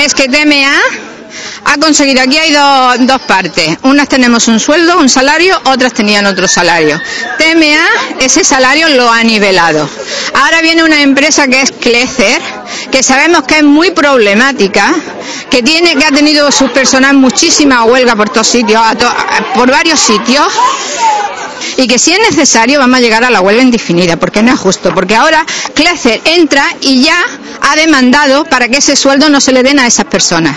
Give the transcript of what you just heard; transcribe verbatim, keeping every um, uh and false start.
es que T M A ha conseguido, aquí hay dos, dos partes, unas tenemos un sueldo, un salario, otras tenían otro salario. T M A ese salario lo ha nivelado. Ahora viene una empresa que es Clecer, que sabemos que es muy problemática, que tiene, que ha tenido su personal muchísima huelga por todos sitios, a to, por varios sitios, y que si es necesario vamos a llegar a la huelga indefinida, porque no es justo, porque ahora Clecer entra y ya ha demandado para que ese sueldo no se le den a esas personas.